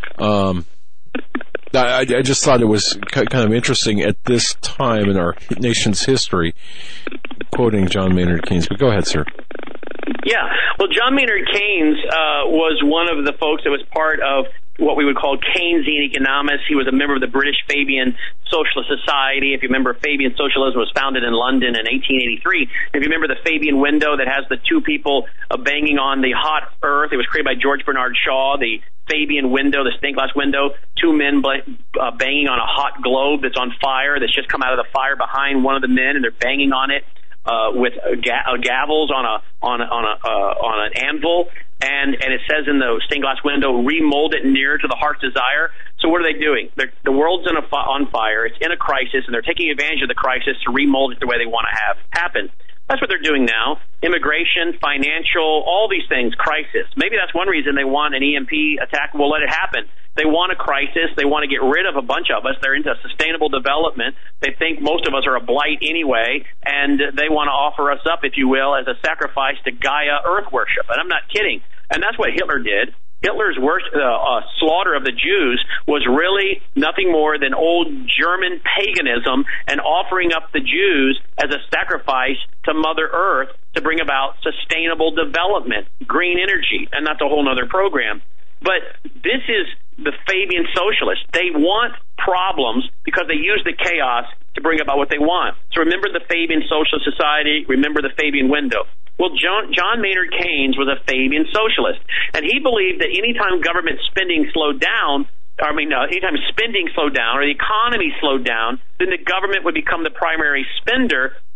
Speaker 3: I just thought it was kind of interesting at this time in our nation's history, quoting John Maynard Keynes. But go ahead, sir.
Speaker 2: Yeah. Well, John Maynard Keynes was one of the folks that was part of what we would call Keynesian economics. He was a member of the British Fabian Socialist Society. If you remember, Fabian Socialism was founded in London in 1883. If you remember the Fabian window that has the 2 people banging on the hot earth, it was created by George Bernard Shaw. The Fabian window, the stained glass window, 2 men banging on a hot globe that's on fire, that's just come out of the fire behind one of the men, and they're banging on it with gavels on an anvil. And it says in the stained glass window, remold it near to the heart's desire. So what are they doing? The world's on fire. It's in a crisis, and they're taking advantage of the crisis to remold it the way they want to have happen. That's what they're doing now. Immigration, financial, all these things, crisis. Maybe that's one reason they want an EMP attack. We'll let it happen. They want a crisis. They want to get rid of a bunch of us. They're into sustainable development. They think most of us are a blight anyway, and they want to offer us up, if you will, as a sacrifice to Gaia earth worship. And I'm not kidding. And that's what Hitler did. Hitler's worst slaughter of the Jews was really nothing more than old German paganism and offering up the Jews as a sacrifice to Mother Earth to bring about sustainable development, green energy, and that's a whole other program. But this is the Fabian socialists. They want problems because they use the chaos to bring about what they want. So remember the Fabian Socialist Society, remember the Fabian window. Well, John Maynard Keynes was a Fabian socialist, and he believed that anytime government spending slowed down, anytime spending slowed down or the economy slowed down, then the government would become the primary spender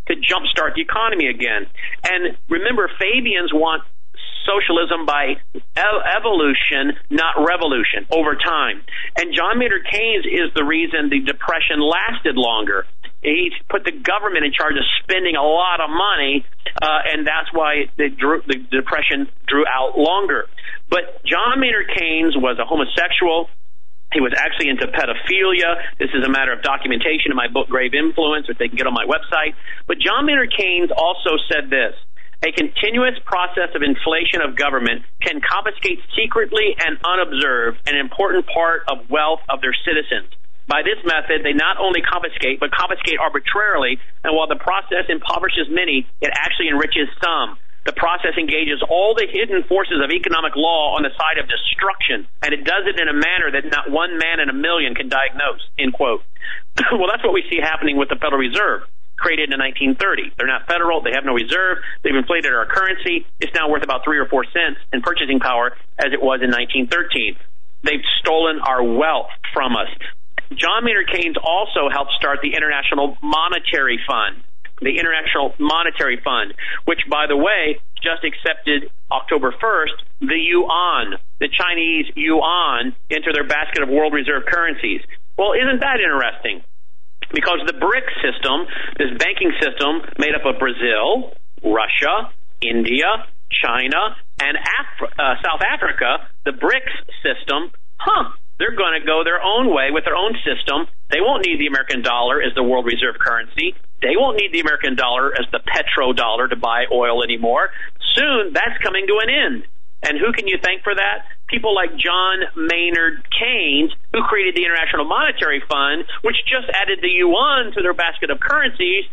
Speaker 2: to jumpstart the economy again. And remember, Fabians want socialism by evolution, not revolution, over time. And John Maynard Keynes is the reason the Depression lasted longer. He put the government in charge of spending a lot of money, and that's why the Depression drew out longer. But John Maynard Keynes was a homosexual. He was actually into pedophilia. This is a matter of documentation in my book, Grave Influence, which they can get on my website. But John Maynard Keynes also said this: a continuous process of inflation of government can confiscate secretly and unobserved an important part of wealth of their citizens. By this method, they not only confiscate, but confiscate arbitrarily, and while the process impoverishes many, it actually enriches some. The process engages all the hidden forces of economic law on the side of destruction, and it does it in a manner that not one man in a million can diagnose, end quote. Well, that's what we see happening with the Federal Reserve, created in 1930. They're not federal. They have no reserve. They've inflated our currency. It's now worth about 3 or 4 cents in purchasing power as it was in 1913. They've stolen our wealth from us. John Maynard Keynes also helped start the International Monetary Fund. The International Monetary Fund, which, by the way, just accepted October 1st the yuan, the Chinese yuan, into their basket of world reserve currencies. Well, isn't that interesting? Because the BRICS system, this banking system made up of Brazil, Russia, India, China, and South Africa, the BRICS system, they're going to go their own way with their own system. They won't need the American dollar as the world reserve currency. They won't need the American dollar as the petrodollar to buy oil anymore. Soon, that's coming to an end. And who can you thank for that? People like John Maynard Keynes, who created the International Monetary Fund, which just added the yuan to their basket of currencies.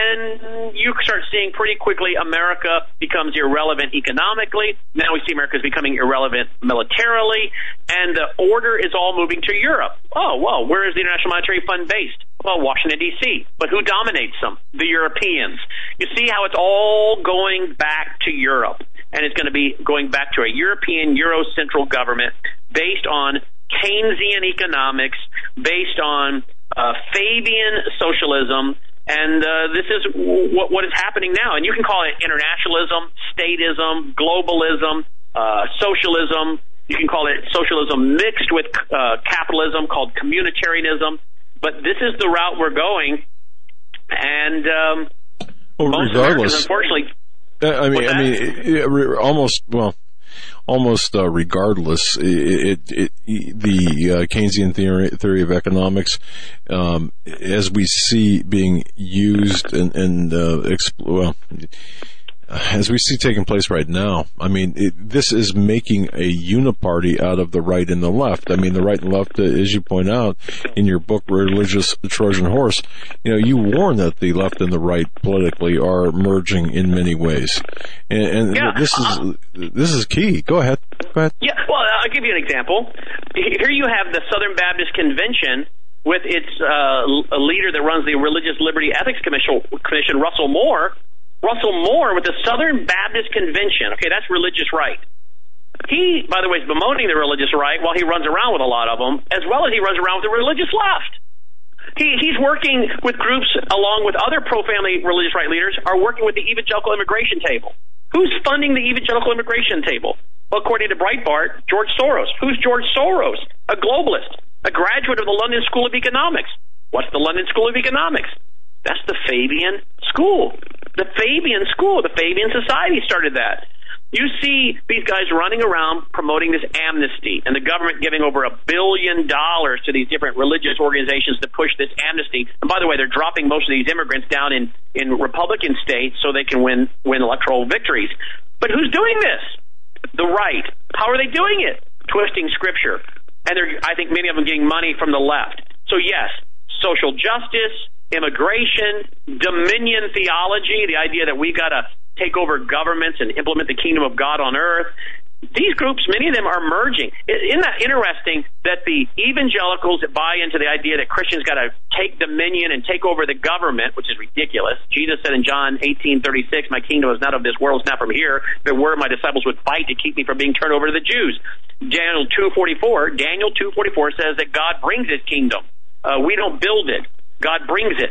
Speaker 2: And you start seeing pretty quickly America becomes irrelevant economically. Now we see America is becoming irrelevant militarily. And the order is all moving to Europe. Oh, well, where is the International Monetary Fund based? Well, Washington, D.C. But who dominates them? The Europeans. You see how it's all going back to Europe. And it's going to be going back to a European Eurocentral government based on Keynesian economics, based on Fabian socialism. And this is what is happening now. And you can call it internationalism, statism, globalism, socialism. You can call it socialism mixed with capitalism, called communitarianism. But this is the route we're going. And most Americans, unfortunately... Almost regardless, the Keynesian theory of economics, as we see being used as we see taking place right now, this is making a uniparty out of the right and the left. The right and left, as you point out in your book, Religious Trojan Horse, you warn that the left and the right politically are merging in many ways. And this is key. Go ahead. Yeah, well, I'll give you an example. Here you have the Southern Baptist Convention with its leader that runs the Religious Liberty Ethics Commission, Russell Moore. Russell Moore with the Southern Baptist Convention. Okay, that's religious right. He, by the way, is bemoaning the religious right while he runs around with a lot of them, as well as he runs around with the religious left. He's working with groups along with other pro-family religious right leaders are working with the evangelical immigration table. Who's funding the evangelical immigration table? Well, according to Breitbart, George Soros. Who's George Soros? A globalist, a graduate of the London School of Economics. What's the London School of Economics? That's the Fabian School. The Fabian School, the Fabian Society started that. You see these guys running around promoting this amnesty and the government giving over $1 billion to these different religious organizations to push this amnesty. And by the way, they're dropping most of these immigrants down in Republican states so they can win electoral victories. But who's doing this? The right. How are they doing it? Twisting scripture. And I think many of them getting money from the left. So yes, social justice, immigration, dominion theology, the idea that we've got to take over governments and implement the kingdom of God on earth. These groups, many of them are merging. Isn't that interesting that the evangelicals that buy into the idea that Christians got to take dominion and take over the government, which is ridiculous. Jesus said in John 18:36, my kingdom is not of this world, it's not from here. If it were, my disciples would fight to keep me from being turned over to the Jews. Daniel 2:44 says that God brings his kingdom. We don't build it. God brings it.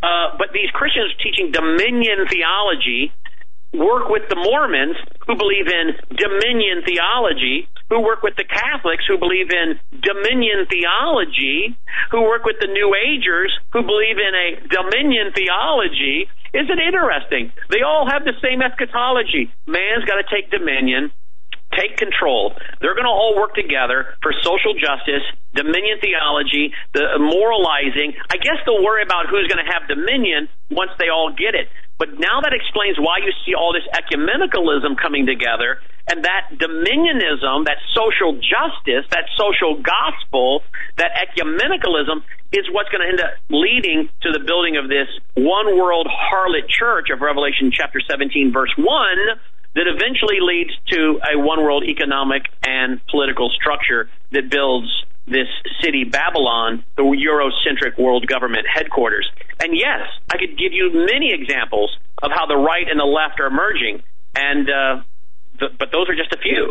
Speaker 2: but these Christians teaching dominion theology work with the Mormons, who believe in dominion theology, who work with the Catholics, who believe in dominion theology, who work with the New Agers, who believe in a dominion theology. Isn't it interesting? They all have the same eschatology. Man's got to take dominion, take control. They're going to all work together for social justice, dominion theology, the moralizing. I guess they'll worry about who's going to have dominion once they all get it. But now that explains why you see all this ecumenicalism coming together, and that dominionism, that social justice, that social gospel, that ecumenicalism is what's going to end up leading to the building of this one world harlot church of Revelation chapter 17, verse 1, that eventually leads to a one world economic and political structure that builds this city Babylon, the Eurocentric world government headquarters. And yes, I could give you many examples of how the right and the left are merging, and but those are just a few.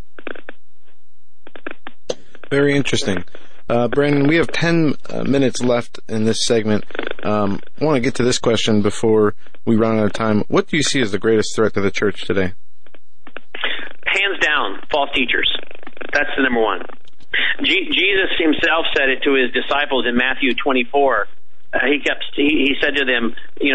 Speaker 1: Very interesting. Brandon, we have 10 minutes left in this segment. I want to get to this question before we run out of time. What do you see as the greatest threat to the church today?
Speaker 2: Hands down, false teachers. That's the number one. Jesus himself said it to his disciples in Matthew 24. He said to them,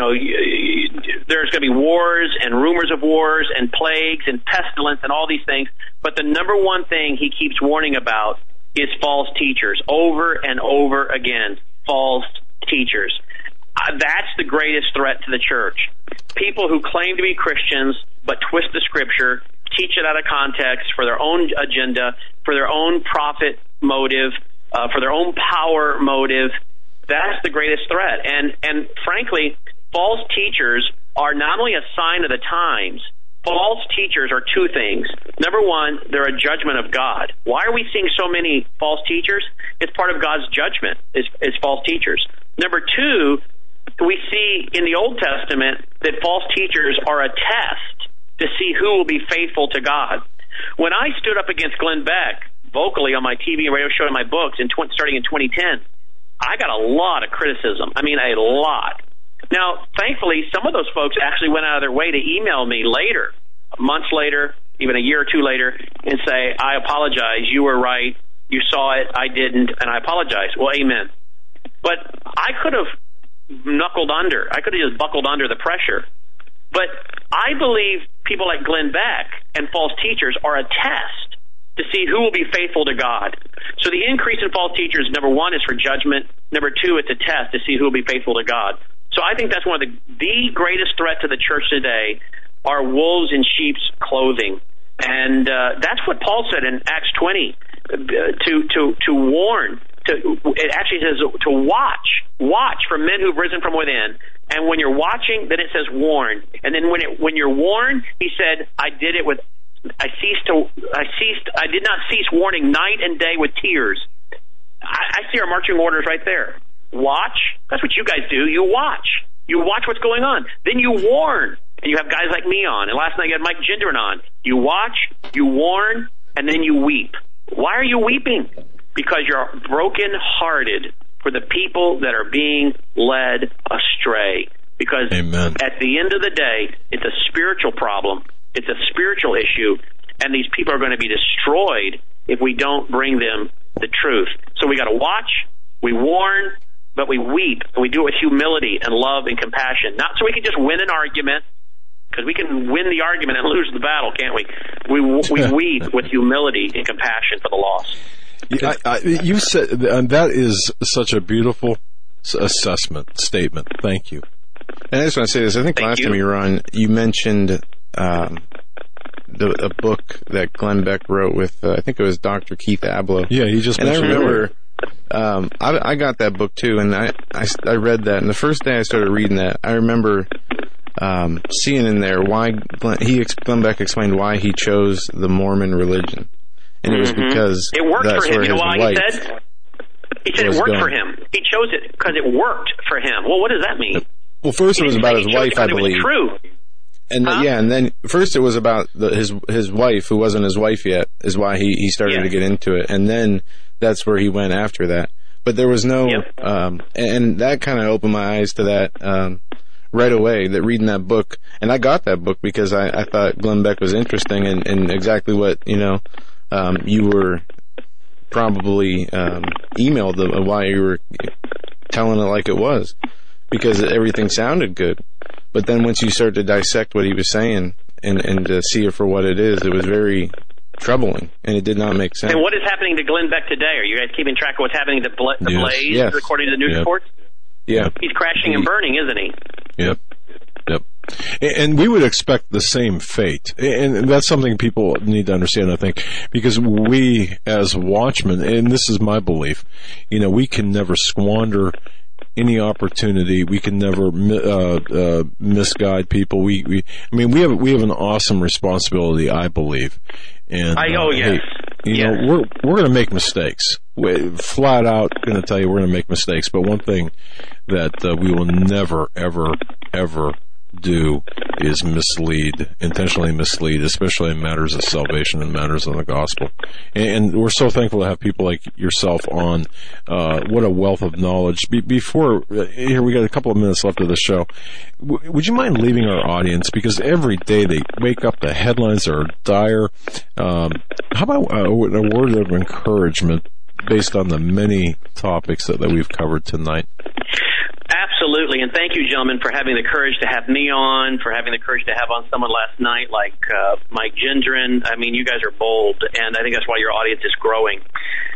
Speaker 2: there's going to be wars and rumors of wars and plagues and pestilence and all these things. But the number one thing he keeps warning about is false teachers. Over and over again, false teachers. That's the greatest threat to the church. People who claim to be Christians but twist the scripture, teach it out of context for their own agenda, for their own profit motive, for their own power motive. That's the greatest threat. And frankly, false teachers are not only a sign of the times. False teachers are two things. Number one, they're a judgment of God. Why are we seeing so many false teachers? It's part of God's judgment, is false teachers. Number two, we see in the Old Testament that false teachers are a test to see who will be faithful to God. When I stood up against Glenn Beck vocally on my TV and radio show and my books starting in 2010, I got a lot of criticism. I mean, a lot. Now, thankfully, some of those folks actually went out of their way to email me later, months later, even a year or two later, and say, I apologize, you were right, you saw it, I didn't, and I apologize. Well, amen. But I could have knuckled under. I could have just buckled under the pressure. But I believe people like Glenn Beck and false teachers are a test to see who will be faithful to God. So the increase in false teachers, number one, is for judgment. Number two, it's a test to see who will be faithful to God. So I think that's one of the greatest threat to the church today are wolves in sheep's clothing. And that's what Paul said in Acts 20, to warn. It actually says to watch for men who've risen from within. And when you're watching, then it says warn. And then when you're warned, he said, I did not cease warning night and day with tears. I see our marching orders right there. Watch. That's what you guys do. You watch. You watch what's going on. Then you warn. And you have guys like me on. And last night you had Mike Gendron on. You watch, you warn, and then you weep. Why are you weeping? Because you're broken-hearted for the people that are being led astray. Because
Speaker 3: Amen.
Speaker 2: At the end of the day, it's a spiritual problem. It's a spiritual issue. And these people are going to be destroyed if we don't bring them the truth. So we got to watch, we warn, but we weep. And we do it with humility and love and compassion. Not so we can just win an argument, because we can win the argument and lose the battle, can't we? We weep with humility and compassion for the lost.
Speaker 3: You said that is such a beautiful statement. Thank you.
Speaker 1: And I just want to say this. I think last time you were on, you mentioned a book that Glenn Beck wrote with, I think it was Dr. Keith Abloh.
Speaker 3: Yeah, he just mentioned
Speaker 1: it. And I remember, I got that book too, and I read that, and the first day I started reading that, I remember seeing in there why Glenn Beck explained why he chose the Mormon religion. And it was because
Speaker 2: it worked for him. You know why he said? He said it worked for him. He chose it because it worked for him. Well, what does that mean?
Speaker 1: Well, first it was about his wife, I believe.
Speaker 2: It was true.
Speaker 1: And and then first it was about his wife, who wasn't his wife yet, is why he started to get into it. And then that's where he went after that. But there was no, and that kind of opened my eyes to that right away, that reading that book. And I got that book because I thought Glenn Beck was interesting and exactly what, you were probably emailed of why you were telling it like it was, because everything sounded good. But then once you start to dissect what he was saying and to see it for what it is, it was very troubling, and it did not make sense.
Speaker 2: And what is happening to Glenn Beck today? Are you guys keeping track of what's happening to Blaze, according to the news reports?
Speaker 1: Yeah.
Speaker 2: He's crashing and burning, isn't he?
Speaker 3: Yep. And we would expect the same fate. And that's something people need to understand, I think, because we, as watchmen, and this is my belief, we can never squander any opportunity. We can never misguide people. We have an awesome responsibility, I believe. And
Speaker 2: yes.
Speaker 3: We're going to make mistakes. We're flat out going to tell you we're going to make mistakes. But one thing that we will never, ever, ever do is intentionally mislead, especially in matters of salvation and matters of the gospel. And we're so thankful to have people like yourself on. What a wealth of knowledge. Before, here we got a couple of minutes left of the show. Would you mind leaving our audience, because every day they wake up, the headlines are dire. How about a word of encouragement based on the many topics that we've covered tonight?
Speaker 2: Absolutely, and thank you, gentlemen, for having the courage to have me on, for having the courage to have on someone last night like Mike Gendron. I mean, you guys are bold, and I think that's why your audience is growing.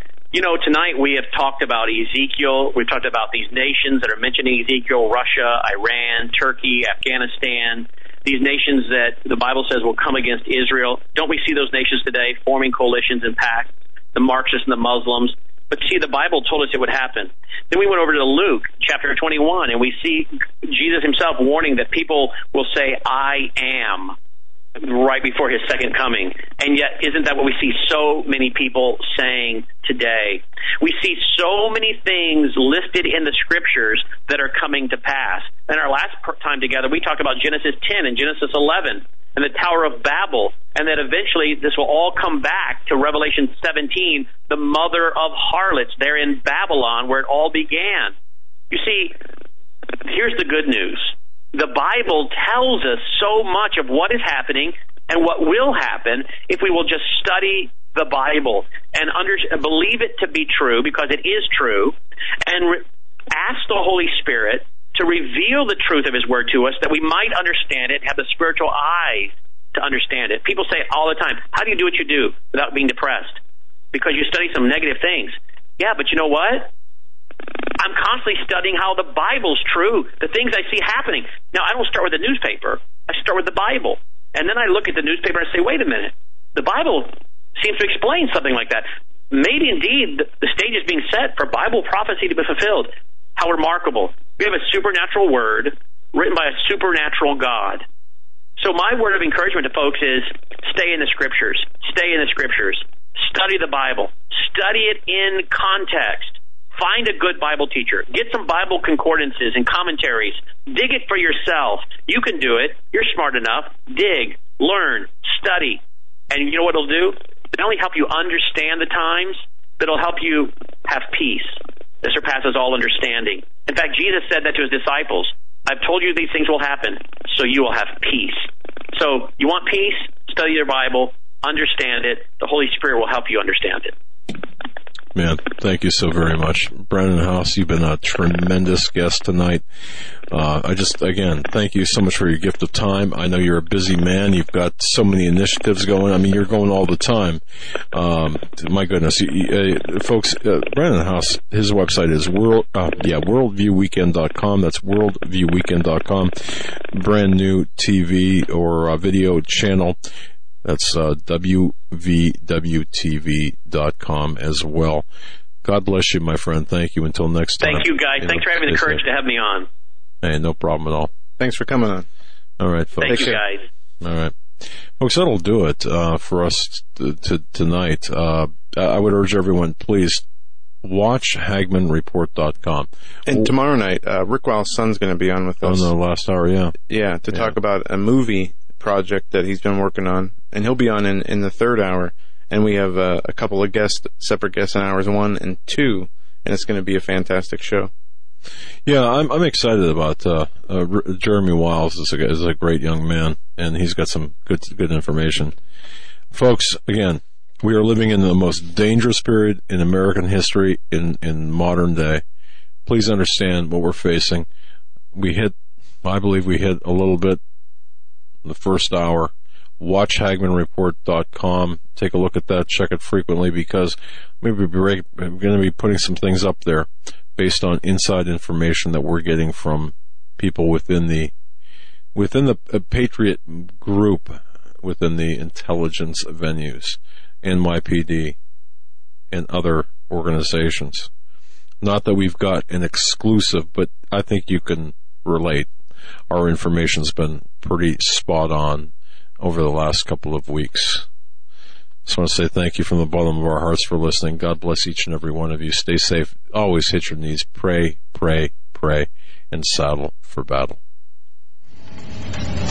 Speaker 2: Tonight we have talked about Ezekiel. We've talked about these nations that are mentioning Ezekiel: Russia, Iran, Turkey, Afghanistan. These nations that the Bible says will come against Israel. Don't we see those nations today forming coalitions and pacts? The Marxists and the Muslims. But see, the Bible told us it would happen. Then we went over to Luke chapter 21, and we see Jesus himself warning that people will say, "I am," right before his second coming. And yet, isn't that what we see so many people saying today? We see so many things listed in the scriptures that are coming to pass. In our last time together, we talked about Genesis 10 and Genesis 11 and the Tower of Babel, and that eventually this will all come back to Revelation 17, the mother of harlots there in Babylon, where it all began. You see, here's the good news. The Bible tells us so much of what is happening and what will happen if we will just study the Bible and believe it to be true, because it is true, and ask the Holy Spirit to reveal the truth of his word to us, that we might understand it, have the spiritual eyes to understand it. People say all the time, how do you do what you do without being depressed? Because you study some negative things. Yeah, but you know what? I'm constantly studying how the Bible's true, the things I see happening. Now, I don't start with the newspaper. I start with the Bible. And then I look at the newspaper and I say, wait a minute. The Bible seems to explain something like that. Maybe indeed the stage is being set for Bible prophecy to be fulfilled. How remarkable. We have a supernatural word written by a supernatural God. So my word of encouragement to folks is stay in the scriptures. Stay in the scriptures. Study the Bible. Study it in context. Find a good Bible teacher. Get some Bible concordances and commentaries. Dig it for yourself. You can do it. You're smart enough. Dig, learn, study. And you know what it'll do? It'll not only help you understand the times, but it'll help you have peace that surpasses all understanding. In fact, Jesus said that to his disciples. I've told you these things will happen, so you will have peace. So you want peace? Study your Bible. Understand it. The Holy Spirit will help you understand it.
Speaker 3: Man, thank you so very much. Brannon Howse, you've been a tremendous guest tonight. Again, thank you so much for your gift of time. I know you're a busy man. You've got so many initiatives going. I mean, you're going all the time. My goodness. Folks, Brannon Howse, his website is worldviewweekend.com. That's worldviewweekend.com. Brand new TV or video channel. That's wvwtv.com as well. God bless you, my friend. Thank you. Until next time.
Speaker 2: Thank you, guys. Thanks for having the courage to have me on.
Speaker 3: Hey, no problem at all.
Speaker 1: Thanks for coming on.
Speaker 3: All right, folks.
Speaker 2: Thank you, guys.
Speaker 3: All right. Folks, that'll do it for us tonight. I would urge everyone, please, watch HagmannReport.com.
Speaker 1: And tomorrow night, Rick Wild's son's going to be on with us.
Speaker 3: On the last hour, yeah.
Speaker 1: Yeah, to talk about a movie project that he's been working on, and he'll be on in the third hour, and we have a couple of separate guests in hours 1 and 2, and it's going to be a fantastic show.
Speaker 3: Yeah, I'm excited about Jeremy Wiles is a great young man, and he's got some good information. Folks, again, we are living in the most dangerous period in American history in modern day. Please understand what we're facing. I believe we hit a little bit in the first hour. Watch HagmannReport.com. Take a look at that. Check it frequently, because maybe we're going to be putting some things up there based on inside information that we're getting from people within the Patriot group, within the intelligence venues, NYPD, and other organizations. Not that we've got an exclusive, but I think you can relate. Our information's been pretty spot on over the last couple of weeks. Just want to say thank you from the bottom of our hearts for listening. God bless each and every one of you. Stay safe. Always hit your knees. Pray, pray, pray, and saddle for battle.